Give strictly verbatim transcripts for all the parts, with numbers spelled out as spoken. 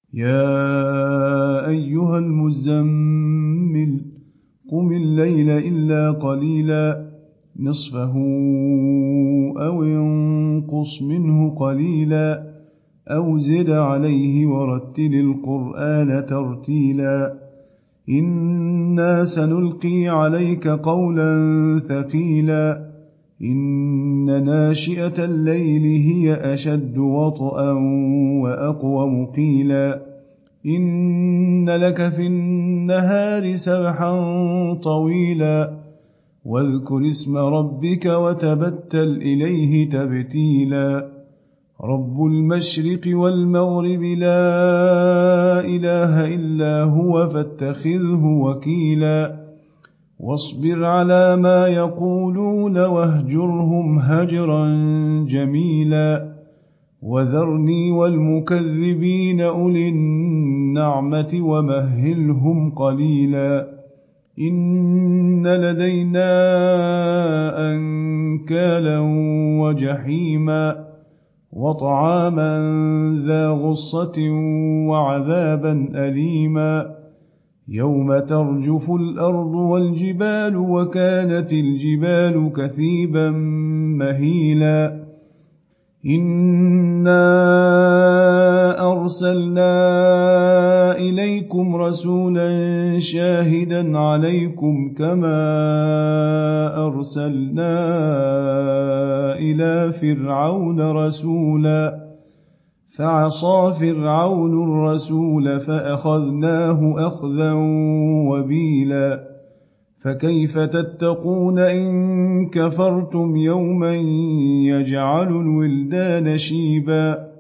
يا أيها المزمل قم الليل إلا قليلا نصفه أو انقص منه قليلا أو زد عليه ورتل القرآن ترتيلا إنا سنلقي عليك قولا ثقيلا إن ناشئة الليل هي أشد وطئا وأقوم قيلا إن لك في النهار سبحا طويلا واذكر اسم ربك وتبتل إليه تبتيلا رب المشرق والمغرب لا إله إلا هو فاتخذه وكيلا واصبر على ما يقولون واهجرهم هجرا جميلا وذرني والمكذبين أولي النعمة ومهلهم قليلا إن لدينا أنكالا وجحيما وطعاما ذا غصة وعذابا أليما يوم ترجف الأرض والجبال وكانت الجبال كثيبا مهيلا إنا أرسلنا إليكم رسولا شاهدا عليكم كما أرسلنا إلى فرعون رسولا فعصى فرعون الرسول فأخذناه أخذا وبيلا فكيف تتقون إن كفرتم يوما يجعل الولدان شيبا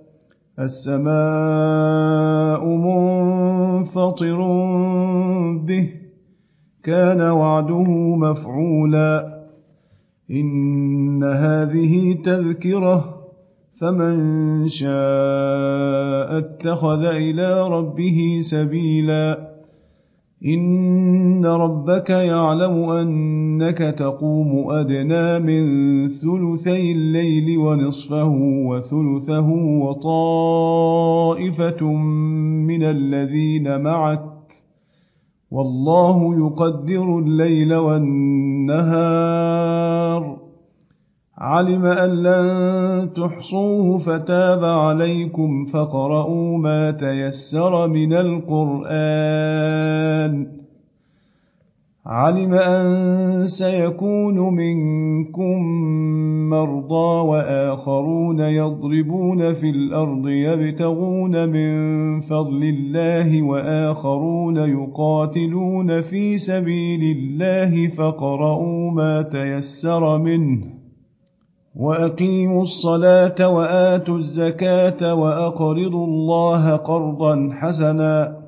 السماء منفطر به كان وعده مفعولا إن هذه تذكرة فمن شاء اتخذ إلى ربه سبيلا إن ربك يعلم أنك تقوم أدنى من ثلثي الليل ونصفه وثلثه وطائفة من الذين معك والله يقدر الليل والنهار علم أن لن تحصوه فتاب عليكم فاقرؤوا ما تيسر من القرآن علم أن سيكون منكم مرضى وآخرون يضربون في الأرض يبتغون من فضل الله وآخرون يقاتلون في سبيل الله فاقرؤوا ما تيسر منه وأقيموا الصلاة وآتوا الزكاة وأقرضوا الله قرضا حسنا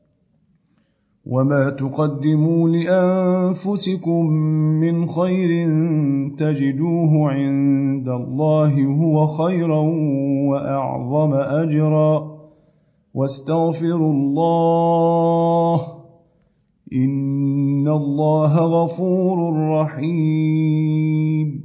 وما تقدموا لأنفسكم من خير تجدوه عند الله هو خيرا وأعظم أجرا واستغفروا الله إن الله غفور رحيم